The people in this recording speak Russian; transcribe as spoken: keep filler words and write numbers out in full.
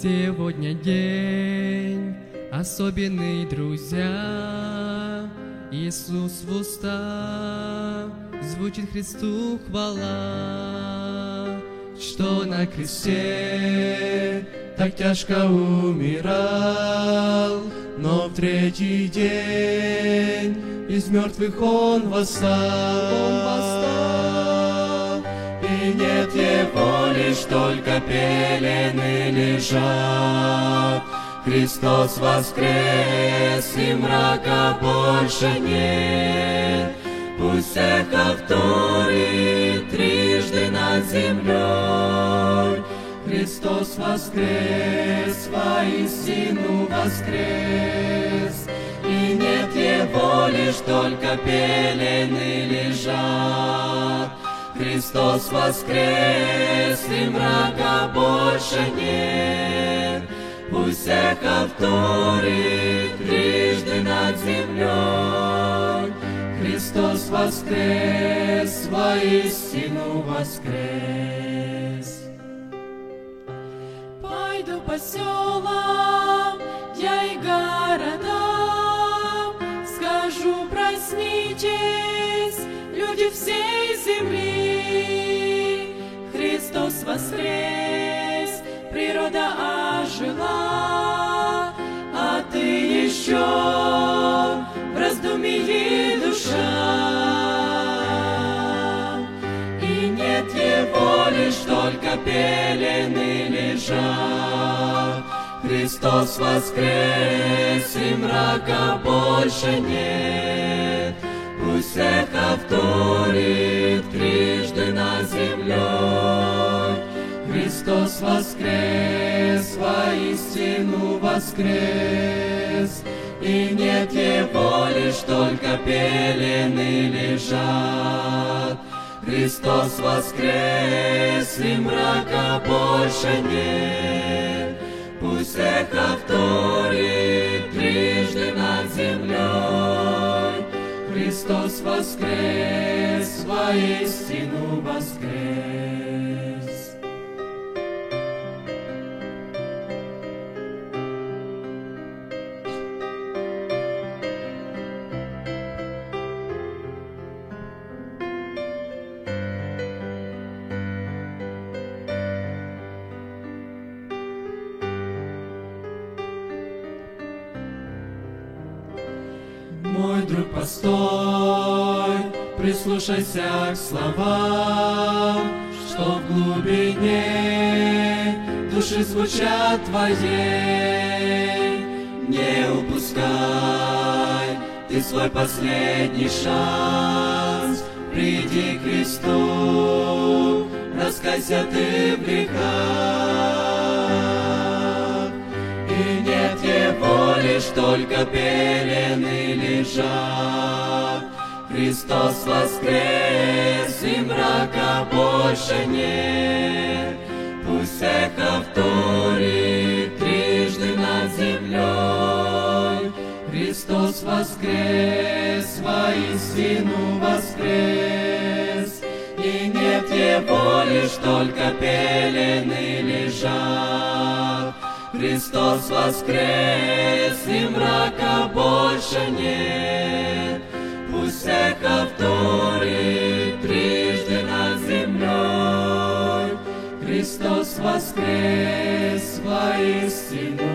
Сегодня день особенный, друзья. Иисус в уста, звучит Христу хвала, что на кресте так тяжко умирал, но в третий день из мертвых Он восстал. И нет Его, лишь только пелены лежат. Христос воскрес, и мрака больше нет. Пусть эхо вторит трижды над землей. Христос воскрес, воистину воскрес. И нет Его, лишь только пелены лежат. Христос воскрес, и мрака больше нет. Пусть эхо вторит трижды над землей. Христос воскрес, воистину воскрес. Пойду по селам я и городам, скажу: проснитесь, люди всей земли. Христос воскрес, природа ожила, а ты еще в раздумье душа. И нет Его, лишь только пелены лежат. Христос воскрес, и мрака больше нет. Пусть эхо вторит трижды над землей. Христос воскрес, воистину воскрес. И нет Его, лишь только пелены лежат. Христос воскрес, и мрака больше нет. Пусть эхо вторит трижды над землей. Христос воскрес, воистину воскрес. Мой друг, постой, прислушайся к словам, что в глубине души звучат твоей. Не упускай ты свой последний шанс, приди к Христу, раскайся ты в грехах. И нет Его, лишь только пелены лежат. Христос воскрес, и мрака больше нет. Пусть эхо вторит трижды над землей. Христос воскрес, воистину воскрес. И нет Его, лишь только пелены лежат. Христос воскрес, и мрака больше нет. Пусть эхо вторит трижды над землей. Христос воскрес, воистину